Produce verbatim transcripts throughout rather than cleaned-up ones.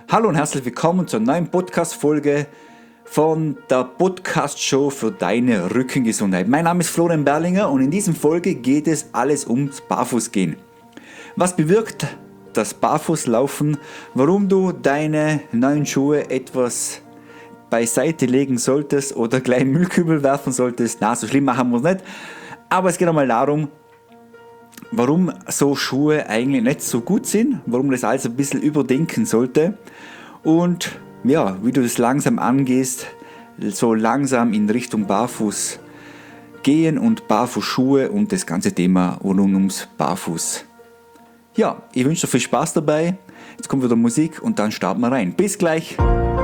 Hallo und herzlich willkommen zur neuen Podcast-Folge von der Podcast-Show für deine Rückengesundheit. Mein Name ist Florian Berlinger und in dieser Folge geht es alles ums Barfußgehen. Was bewirkt das Barfußlaufen, warum du deine neuen Schuhe etwas beiseite legen solltest oder gleich in den Müllkübel werfen solltest. Na, so schlimm machen wir es nicht. Aber es geht einmal darum, warum so Schuhe eigentlich nicht so gut sind, warum das alles ein bisschen überdenken sollte und ja, wie du das langsam angehst, so langsam in Richtung Barfuß gehen und Barfußschuhe und das ganze Thema rund ums Barfuß. Ja, ich wünsche dir viel Spaß dabei. Jetzt kommt wieder Musik und dann starten wir rein. Bis gleich!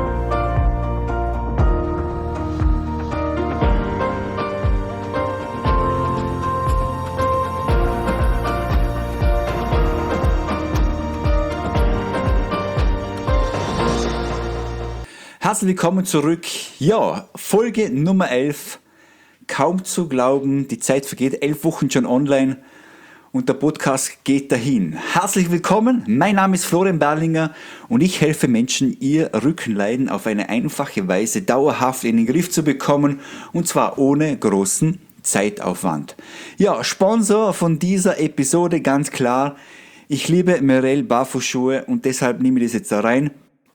Herzlich willkommen zurück. Ja, Folge Nummer elf. Kaum zu glauben, die Zeit vergeht, elf Wochen schon online und der Podcast geht dahin. Herzlich willkommen, mein Name ist Florian Berlinger und ich helfe Menschen, ihr Rückenleiden auf eine einfache Weise dauerhaft in den Griff zu bekommen und zwar ohne großen Zeitaufwand. Ja, Sponsor von dieser Episode ganz klar. Ich liebe Merrell Barfußschuhe und deshalb nehme ich das jetzt da rein.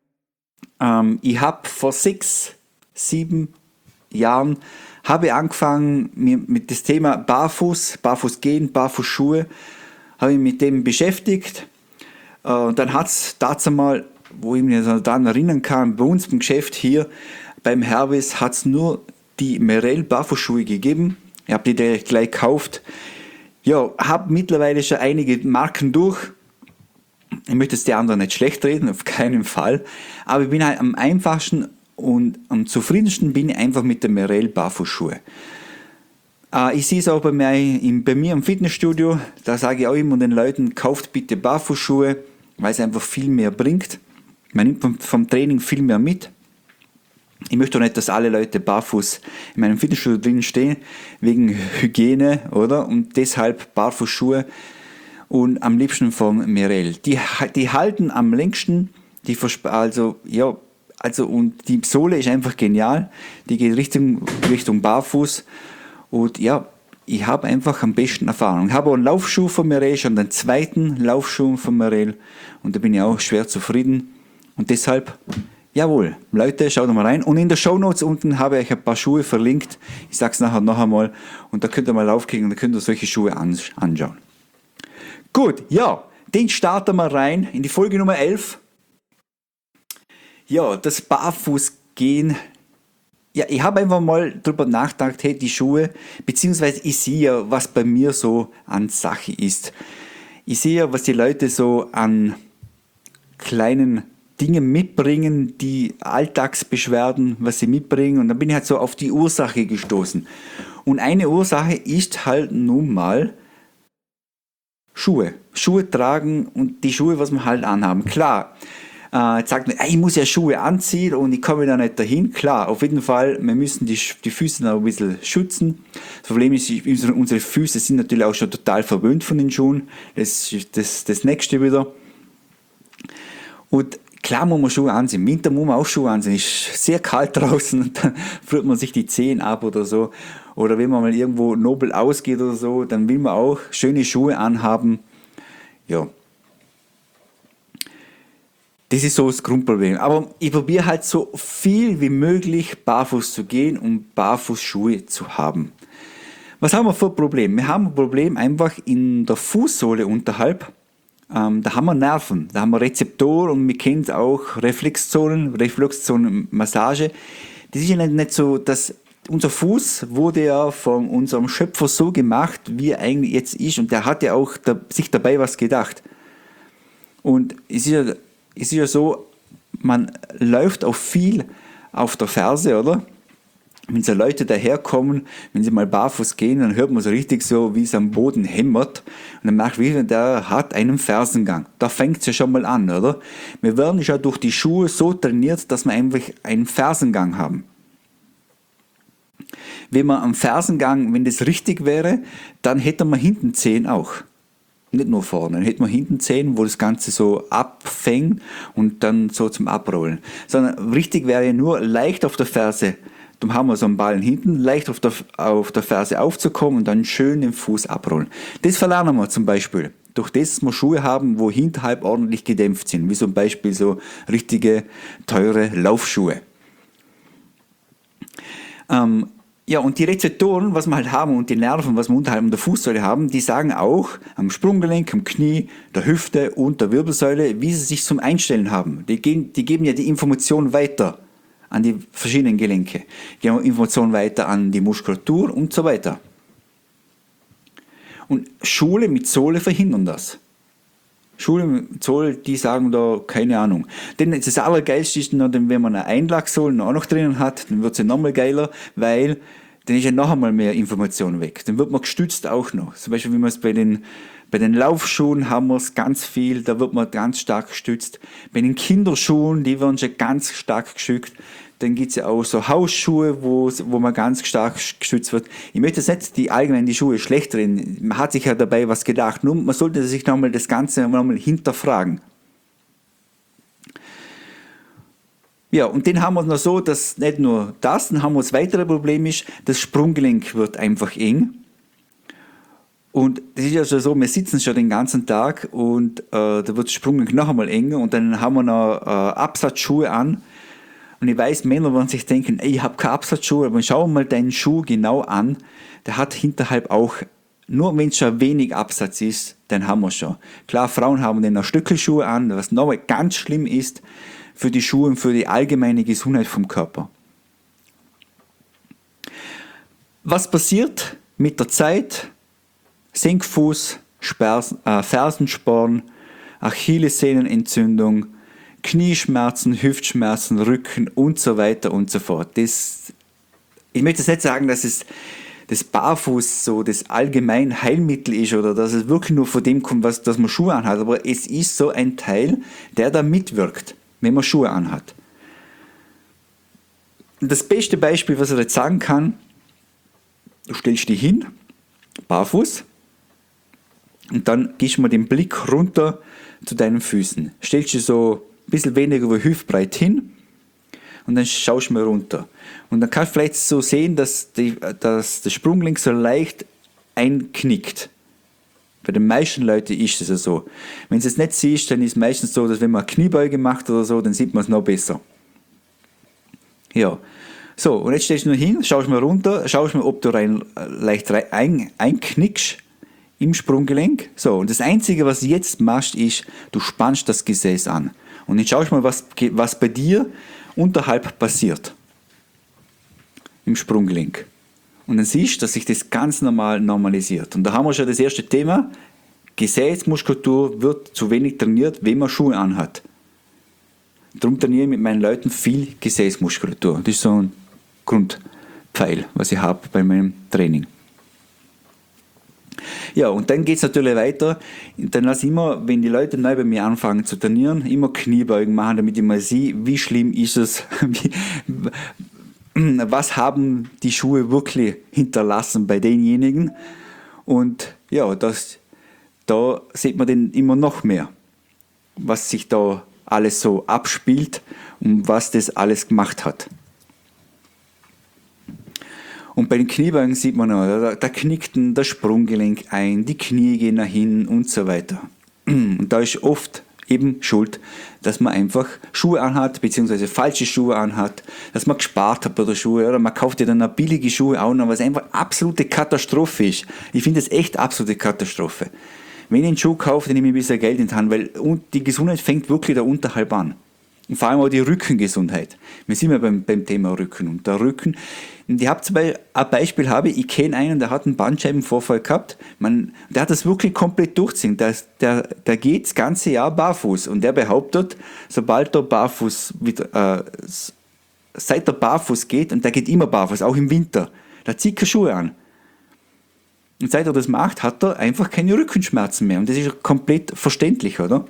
Ähm, ich habe vor sechs, sieben Jahren habe angefangen mir mit das Thema Barfuß, Barfußgehen, Barfußschuhe, habe ich mit dem beschäftigt. Äh, dann hat es dazu mal, wo ich mich daran erinnern kann, bei uns im Geschäft hier beim Hervis hat es nur die Merrell Barfußschuhe gegeben. Ich habe die gleich gekauft. Ja, habe mittlerweile schon einige Marken durch. Ich möchte es die anderen nicht schlecht reden, auf keinen Fall. Aber ich bin halt am einfachsten und am zufriedensten bin ich einfach mit der Merrell Barfußschuhe. Äh, ich sehe es auch bei mir, bei mir im Fitnessstudio. Da sage ich auch immer den Leuten, kauft bitte Barfußschuhe, weil es einfach viel mehr bringt. Man nimmt vom, vom Training viel mehr mit. Ich möchte auch nicht, dass alle Leute barfuß in meinem Fitnessstudio drin stehen, wegen Hygiene, oder? Und deshalb Barfußschuhe. Und am liebsten vom Merrell. Die, die halten am längsten, die also, ja, also, und die Sohle ist einfach genial. Die geht Richtung, Richtung Barfuß. Und ja, ich habe einfach am besten Erfahrung. Ich habe auch einen Laufschuh von Merrell, schon den zweiten Laufschuh von Merrell. Und da bin ich auch schwer zufrieden. Und deshalb, jawohl, Leute, schaut mal rein. Und in der Shownotes unten habe ich ein paar Schuhe verlinkt. Ich sage es nachher noch einmal. Und da könnt ihr mal aufklicken und da könnt ihr solche Schuhe anschauen. Gut, ja, den starten wir rein in die Folge Nummer elf. Ja, das Barfußgehen. Ja, ich habe einfach mal drüber nachgedacht, hey, die Schuhe, beziehungsweise ich sehe ja, was bei mir so an Sache ist. Ich sehe ja, was die Leute so an kleinen Dingen mitbringen, die Alltagsbeschwerden, was sie mitbringen. Und dann bin ich halt so auf die Ursache gestoßen. Und eine Ursache ist halt nun mal Schuhe. Schuhe tragen und die Schuhe, was wir halt anhaben. Klar, äh, jetzt sagt man, ich muss ja Schuhe anziehen und ich komme da nicht dahin. Klar, auf jeden Fall, wir müssen die, die Füße noch ein bisschen schützen. Das Problem ist, unsere Füße sind natürlich auch schon total verwöhnt von den Schuhen. Das ist das, das nächste wieder. Und klar muss man Schuhe anziehen. Im Winter muss man auch Schuhe anziehen. Es ist sehr kalt draußen und dann friert man sich die Zehen ab oder so. Oder wenn man mal irgendwo nobel ausgeht oder so, dann will man auch schöne Schuhe anhaben. Ja. Das ist so das Grundproblem. Aber ich probiere halt so viel wie möglich barfuß zu gehen, um Barfußschuhe zu haben. Was haben wir für ein Problem? Wir haben ein Problem einfach in der Fußsohle unterhalb. Ähm, da haben wir Nerven, da haben wir Rezeptoren und wir kennen auch Reflexzonen, Reflexzonenmassage. Das ist ja nicht, nicht so, dass unser Fuß wurde ja von unserem Schöpfer so gemacht, wie er eigentlich jetzt ist und der hat ja auch da, sich dabei was gedacht. Und es ist, ja, es ist ja so, man läuft auch viel auf der Ferse, oder? Wenn so Leute daherkommen, wenn sie mal barfuß gehen, dann hört man so richtig so, wie es am Boden hämmert. Und dann merkt man, der hat einen Fersengang. Da fängt es ja schon mal an, oder? Wir werden ja durch die Schuhe so trainiert, dass wir einfach einen Fersengang haben. Wenn man am Fersengang, wenn das richtig wäre, dann hätte man hinten Zehen auch. Nicht nur vorne. Dann hätte man hinten Zehen, wo das Ganze so abfängt und dann so zum Abrollen. Sondern richtig wäre ja nur leicht auf der Ferse, dann haben wir so einen Ballen hinten, leicht auf der, auf der Ferse aufzukommen und dann schön den Fuß abrollen. Das verlernen wir zum Beispiel. Durch das dass wir Schuhe haben, wo hinterhalb ordentlich gedämpft sind. Wie zum Beispiel so richtige, teure Laufschuhe. Ähm, Ja, und die Rezeptoren, was wir halt haben und die Nerven, was wir unterhalb der Fußsäule haben, die sagen auch am Sprunggelenk, am Knie, der Hüfte und der Wirbelsäule, wie sie sich zum Einstellen haben. Die, gehen, die geben ja die Information weiter an die verschiedenen Gelenke, die geben Information weiter an die Muskulatur und so weiter. Und Schuhe mit Sohle verhindern das. Schuhe mit Sohle, die sagen da, keine Ahnung. Denn das Allergeilste ist dann, wenn man eine Einlagsohle auch noch drinnen hat, dann wird sie nochmal geiler, weil dann ist ja noch einmal mehr Information weg. Dann wird man gestützt auch noch. Zum Beispiel, wie man es bei den, bei den Laufschuhen haben wir es ganz viel, da wird man ganz stark gestützt. Bei den Kinderschuhen, die werden schon ganz stark gestützt. Dann gibt es ja auch so Hausschuhe, wo, wo man ganz stark gestützt wird. Ich möchte jetzt nicht die allgemein die Schuhe schlecht reden. Man hat sich ja dabei was gedacht. Nur man sollte sich nochmal das Ganze nochmal hinterfragen. Ja, und den haben wir noch so, dass nicht nur das, dann haben wir das weitere Problem ist, das Sprunggelenk wird einfach eng. Und das ist ja schon so, wir sitzen schon den ganzen Tag und äh, da wird das Sprunggelenk noch einmal enger und dann haben wir noch äh, Absatzschuhe an. Und ich weiß, Männer werden sich denken, ey, ich habe keine Absatzschuhe, aber schau mal deinen Schuh genau an. Der hat hinterhalb auch, nur wenn es schon wenig Absatz ist, dann haben wir schon. Klar, Frauen haben dann noch Stöckelschuhe an, was nochmal ganz schlimm ist für die Schuhe und für die allgemeine Gesundheit vom Körper. Was passiert mit der Zeit? Senkfuß, Spers, äh, Fersensporn, Achillessehnenentzündung, Knieschmerzen, Hüftschmerzen, Rücken und so weiter und so fort. Das, ich möchte jetzt nicht sagen, dass es das Barfuß so das allgemein Heilmittel ist oder dass es wirklich nur von dem kommt, was, dass man Schuhe anhat, aber es ist so ein Teil, der da mitwirkt, wenn man Schuhe anhat. Das beste Beispiel, was ich jetzt sagen kann, du stellst dich hin, barfuß, und dann gehst du mal den Blick runter zu deinen Füßen. Stellst dich so ein bisschen weniger über hüftbreit hin und dann schaust du mal runter. Und dann kannst du vielleicht so sehen, dass, die, dass das Sprunggelenk so leicht einknickt. Bei den meisten Leuten ist es ja so. Wenn du es nicht siehst, dann ist es meistens so, dass wenn man eine Kniebeuge macht oder so, dann sieht man es noch besser. Ja. So, und jetzt stellst du nur hin, schaust mal runter, schaust mal, ob du rein, leicht rein, ein, einknickst im Sprunggelenk. So, und das Einzige, was du jetzt machst, ist, du spannst das Gesäß an. Und jetzt schaust mal, was, was bei dir unterhalb passiert. Im Sprunggelenk. Und dann siehst du, dass sich das ganz normal normalisiert. Und da haben wir schon das erste Thema. Gesäßmuskulatur wird zu wenig trainiert, wenn man Schuhe anhat. Darum trainiere ich mit meinen Leuten viel Gesäßmuskulatur. Das ist so ein Grundpfeil, was ich habe bei meinem Training. Ja, und dann geht es natürlich weiter. Dann lasse ich immer, wenn die Leute neu bei mir anfangen zu trainieren, immer Kniebeugen machen, damit ich mal sehe, wie schlimm ist es, wie, was haben die Schuhe wirklich hinterlassen bei denjenigen. Und ja, das, da sieht man dann immer noch mehr, was sich da alles so abspielt und was das alles gemacht hat. Und bei den Kniebeugen sieht man noch, da, da knickt das Sprunggelenk ein, die Knie gehen nach hinten und so weiter. Und da ist oft eben schuld, dass man einfach Schuhe anhat, beziehungsweise falsche Schuhe anhat, dass man gespart hat bei der Schuhe, oder man kauft ja dann noch billige Schuhe auch noch, was einfach absolute Katastrophe ist. Ich finde das echt absolute Katastrophe. Wenn ich einen Schuh kaufe, dann nehme ich ein bisschen Geld in die Hand, weil die Gesundheit fängt wirklich da unterhalb an. Und vor allem auch die Rückengesundheit. Wir sind ja beim, beim Thema Rücken. Und der Rücken, und ich habe zum Beispiel ein Beispiel, habe, ich kenne einen, der hat einen Bandscheibenvorfall gehabt. Man, der hat das wirklich komplett durchziehen. Der, der, der geht das ganze Jahr barfuß. Und der behauptet, sobald er barfuß, wieder, äh, seit er barfuß geht, und der geht immer barfuß, auch im Winter, der zieht keine Schuhe an. Und seit er das macht, hat er einfach keine Rückenschmerzen mehr. Und das ist komplett verständlich, oder?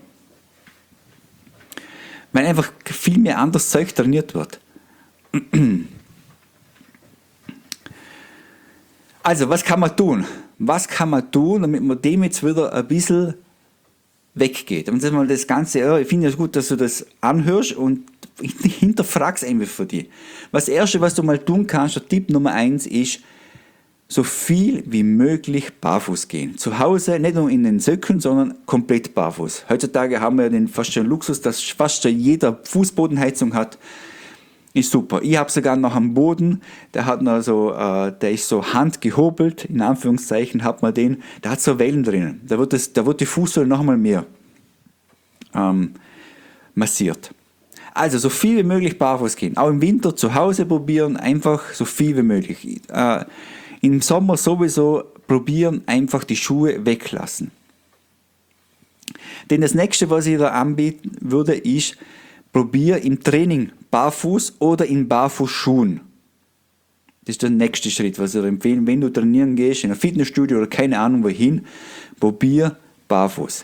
Weil einfach viel mehr anderes Zeug trainiert wird. Also, was kann man tun? Was kann man tun, damit man dem jetzt wieder ein bisschen weggeht? Und das mal das Ganze, ja, ich finde es gut, dass du das anhörst und hinterfragst einfach für dich. Das Erste, was du mal tun kannst, der Tipp Nummer eins ist, so viel wie möglich barfuß gehen. Zu Hause, nicht nur in den Söcken, sondern komplett barfuß. Heutzutage haben wir den fast schon Luxus, dass fast schon jeder Fußbodenheizung hat. Ist super. Ich habe sogar noch am Boden, der hat noch so, äh, der ist so handgehobelt, in Anführungszeichen hat man den, der hat so Wellen drinnen. Da wird, das, da wird die Fußsohle noch mal mehr ähm, massiert. Also so viel wie möglich barfuß gehen. Auch im Winter zu Hause probieren, einfach so viel wie möglich. Äh, Im Sommer sowieso probieren, einfach die Schuhe weglassen. Denn das nächste, was ich da anbieten würde, ist, probier im Training barfuß oder in Barfußschuhen. Das ist der nächste Schritt, was ich dir empfehlen, wenn du trainieren gehst, in ein Fitnessstudio oder keine Ahnung wohin, probier barfuß.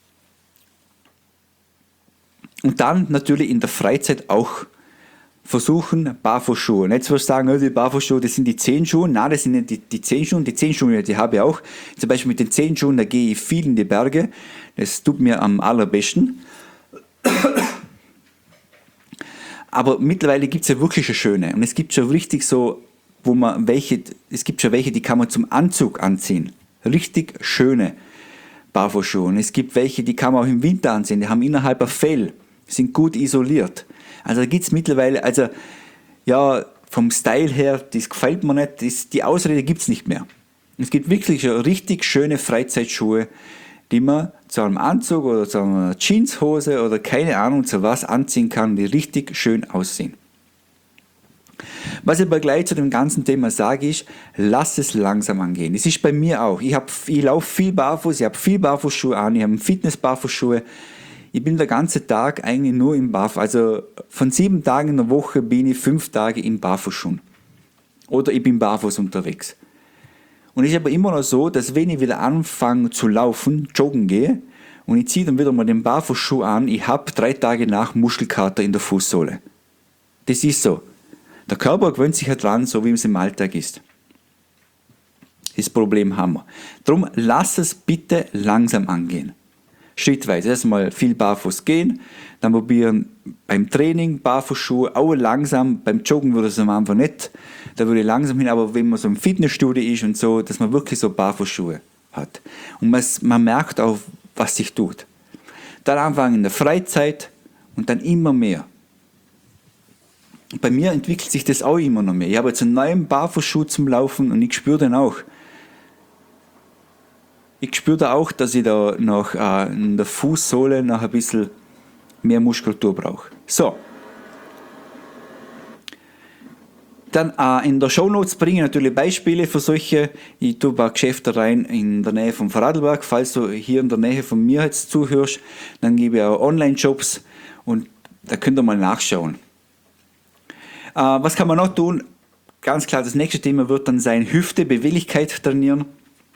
Und dann natürlich in der Freizeit auch versuchen Barfußschuhe. Jetzt wirst du sagen, die Barfußschuhe, das sind die Zehenschuhe. Nein, das sind nicht die, die Zehenschuhe. Die Zehenschuhe, die habe ich auch. Zum Beispiel mit den Zehenschuhen, da gehe ich viel in die Berge. Das tut mir am allerbesten. Aber mittlerweile gibt es ja wirklich schon schöne. Und es gibt schon richtig so, wo man welche, es gibt schon welche, die kann man zum Anzug anziehen. Richtig schöne Barfußschuhe. Und es gibt welche, die kann man auch im Winter anziehen. Die haben innerhalb ein Fell, sind gut isoliert. Also da gibt es mittlerweile, also ja, vom Style her, das gefällt mir nicht, das, die Ausrede gibt es nicht mehr. Es gibt wirklich schon richtig schöne Freizeitschuhe, die man zu einem Anzug oder zu einer Jeanshose oder keine Ahnung zu was anziehen kann, die richtig schön aussehen. Was ich aber gleich zu dem ganzen Thema sage, ist, lass es langsam angehen. Das ist bei mir auch. Ich, hab, ich laufe viel barfuß, ich habe viel Barfußschuhe an, ich habe Fitness-Barfußschuhe. Ich bin den ganzen Tag eigentlich nur im Barfuß. Also von sieben Tagen in der Woche bin ich fünf Tage in Barfußschuhen. Oder ich bin barfuß unterwegs. Und es ist aber immer noch so, dass wenn ich wieder anfange zu laufen, joggen gehe, und ich ziehe dann wieder mal den Barfußschuh an, ich habe drei Tage nach Muskelkater in der Fußsohle. Das ist so. Der Körper gewöhnt sich halt dran, so wie es im Alltag ist. Das Problem haben wir. Darum lass es bitte langsam angehen. Schrittweise. Erstmal viel barfuß gehen, dann probieren beim Training Barfußschuhe, auch langsam, beim Joggen würde es am Anfang nicht, da würde ich langsam hin, aber wenn man so im Fitnessstudio ist und so, dass man wirklich so Barfußschuhe hat. Und man, man merkt auch, was sich tut. Dann anfangen in der Freizeit und dann immer mehr. Bei mir entwickelt sich das auch immer noch mehr. Ich habe jetzt einen neuen Barfußschuh zum Laufen und ich spüre den auch. Ich spüre da auch, dass ich da noch äh, in der Fußsohle noch ein bisschen mehr Muskulatur brauche. So. Dann äh, in der Shownotes bringe ich natürlich Beispiele für solche. Ich tue ein paar Geschäfte rein in der Nähe vom Vorarlberg. Falls du hier in der Nähe von mir jetzt zuhörst, dann gebe ich auch Online-Jobs und da könnt ihr mal nachschauen. Äh, was kann man noch tun? Ganz klar, das nächste Thema wird dann sein Hüfte, Beweglichkeit trainieren.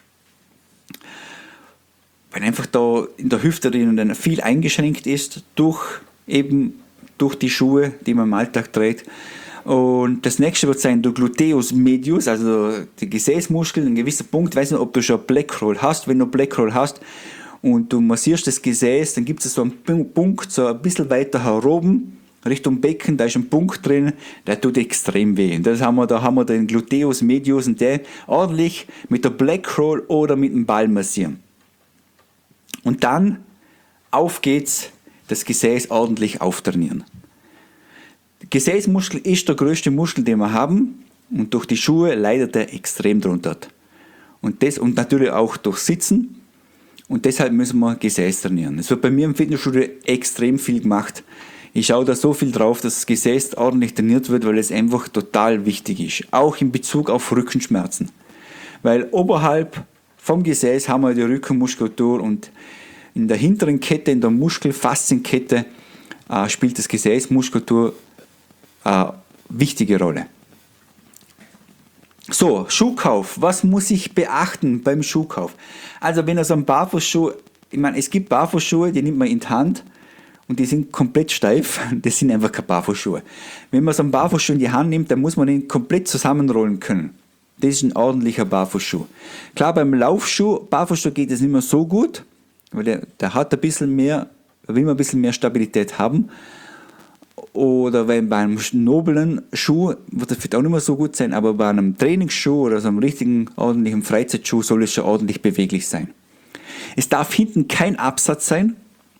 Weil einfach da in der Hüfte drin viel eingeschränkt ist durch eben durch die Schuhe, die man im Alltag trägt. Und das nächste wird sein der Gluteus medius, also die Gesäßmuskeln, ein gewisser Punkt. Ich weiß nicht, ob du schon Black Roll hast. Wenn du Black Roll hast und du massierst das Gesäß, dann gibt es so einen Punkt, so ein bisschen weiter heroben, Richtung Becken, da ist ein Punkt drin, der tut extrem weh. Und das haben wir, da haben wir den Gluteus medius und der ordentlich mit der Black Roll oder mit dem Ball massieren. Und dann auf geht's, das Gesäß ordentlich auftrainieren. Der Gesäßmuskel ist der größte Muskel, den wir haben, und durch die Schuhe leidet er extrem drunter. Und, das, und natürlich auch durch Sitzen, und deshalb müssen wir Gesäß trainieren. Es wird bei mir im Fitnessstudio extrem viel gemacht. Ich schaue da so viel drauf, dass das Gesäß ordentlich trainiert wird, weil es einfach total wichtig ist. Auch in Bezug auf Rückenschmerzen. Weil oberhalb vom Gesäß haben wir die Rückenmuskulatur und in der hinteren Kette, in der Muskelfaszienkette, äh, spielt das Gesäßmuskulatur eine wichtige Rolle. So, Schuhkauf. Was muss ich beachten beim Schuhkauf? Also wenn er so ein Barfußschuh, ich meine, es gibt Barfußschuhe, die nimmt man in die Hand und die sind komplett steif. Das sind einfach keine Barfußschuhe. Wenn man so einen Barfußschuh in die Hand nimmt, dann muss man ihn komplett zusammenrollen können. Das ist ein ordentlicher Barfußschuh. Klar, beim Laufschuh, Barfußschuh geht es nicht mehr so gut, weil der, der hat ein bisschen mehr, will man ein bisschen mehr Stabilität haben. Oder weil beim noblen Schuh wird das vielleicht auch nicht mehr so gut sein, aber bei einem Trainingsschuh oder so einem richtigen ordentlichen Freizeitschuh soll es schon ordentlich beweglich sein. Es darf hinten kein Absatz sein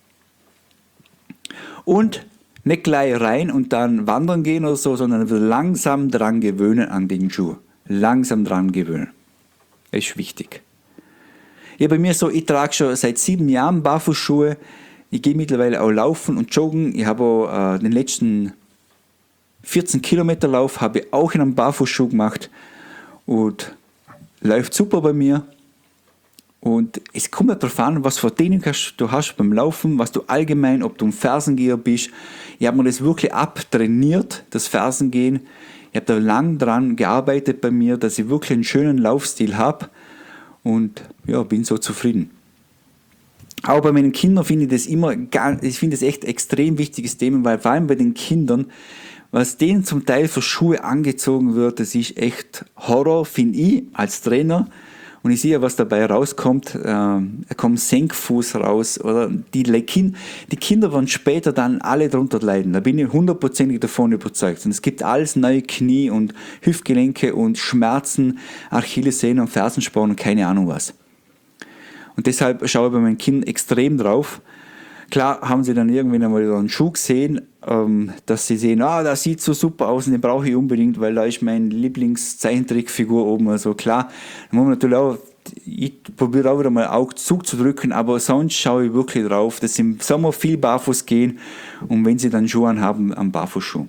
und nicht gleich rein und dann wandern gehen oder so, sondern langsam dran gewöhnen an den Schuh. Langsam dran gewöhnen. Das ist wichtig. Ja, bei mir so, ich trage schon seit sieben Jahren Barfußschuhe. Ich gehe mittlerweile auch laufen und joggen. Ich habe auch äh, den letzten vierzehn Kilometer Lauf habe ich auch in einem Barfußschuh gemacht und läuft super bei mir. Und es kommt ja darauf an, was für Training du hast beim Laufen, was du allgemein, ob du ein Fersengeher bist. Ich habe mir das wirklich abtrainiert, das Fersengehen. Ich habe da lang dran gearbeitet bei mir, dass ich wirklich einen schönen Laufstil habe und ja, bin so zufrieden. Auch bei meinen Kindern finde ich das immer, ich finde das echt ein extrem wichtiges Thema, weil vor allem bei den Kindern, was denen zum Teil für Schuhe angezogen wird, das ist echt Horror, finde ich, als Trainer. Und ich sehe ja, was dabei rauskommt. Äh, er kommt Senkfuß raus. Oder die, kind, die Kinder werden später dann alle darunter leiden. Da bin ich hundertprozentig davon überzeugt. Und es gibt alles neue Knie und Hüftgelenke und Schmerzen, Achillessehnen und Fersensporn und keine Ahnung was. Und deshalb schaue ich bei meinen Kindern extrem drauf. Klar haben sie dann irgendwann einmal einen Schuh gesehen, ähm, dass sie sehen, ah, das sieht so super aus und den brauche ich unbedingt, weil da ist meine Lieblingszeichentrickfigur oben. Also klar, dann muss man natürlich auch, ich probiere auch wieder mal Auge zuzudrücken, aber sonst schaue ich wirklich drauf, dass sie im Sommer viel barfuß gehen und wenn sie dann Schuhe anhaben, am Barfußschuh.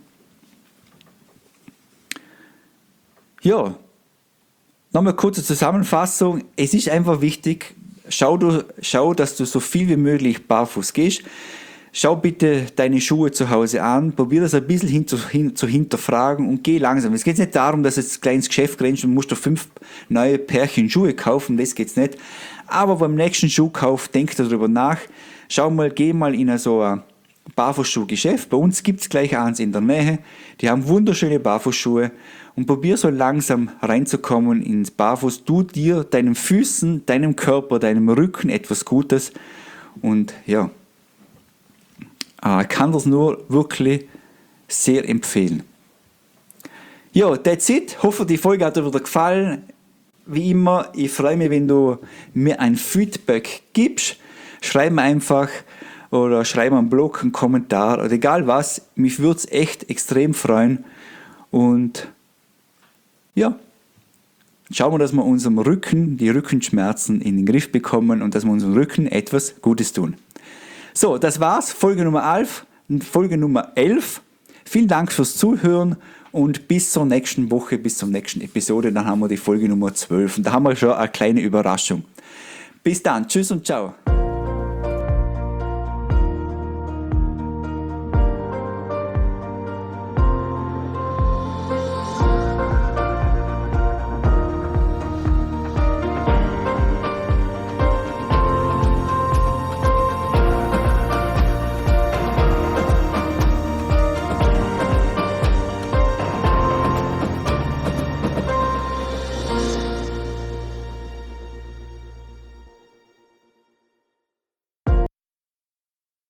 Ja, nochmal kurze Zusammenfassung. Es ist einfach wichtig, Schau, du, schau, dass du so viel wie möglich barfuß gehst. Schau bitte deine Schuhe zu Hause an, probier das ein bisschen hin zu, hin, zu hinterfragen und geh langsam. Es geht nicht darum, dass du jetzt gleich ins Geschäft rennst und musst du fünf neue Pärchen Schuhe kaufen, das geht's nicht. Aber beim nächsten Schuhkauf denk darüber nach. Schau mal, geh mal in so ein Barfußschuhgeschäft. Bei uns gibt's gleich eins in der Nähe. Die haben wunderschöne Barfußschuhe. Und probier so langsam reinzukommen ins Barfuß. Tu dir, deinen Füßen, deinem Körper, deinem Rücken etwas Gutes. Und ja, ich kann das nur wirklich sehr empfehlen. Ja, that's it. Hoffe, die Folge hat dir wieder gefallen. Wie immer, ich freue mich, wenn du mir ein Feedback gibst. Schreib mir einfach oder schreib mir einen Blog, einen Kommentar oder egal was. Mich würde es echt extrem freuen. Und ja, schauen wir, dass wir unserem Rücken, die Rückenschmerzen in den Griff bekommen und dass wir unserem Rücken etwas Gutes tun. So, das war's, Folge Nummer elf. Folge Nummer elf. Vielen Dank fürs Zuhören und bis zur nächsten Woche, bis zur nächsten Episode. Dann haben wir die Folge Nummer zwölf und da haben wir schon eine kleine Überraschung. Bis dann, tschüss und ciao.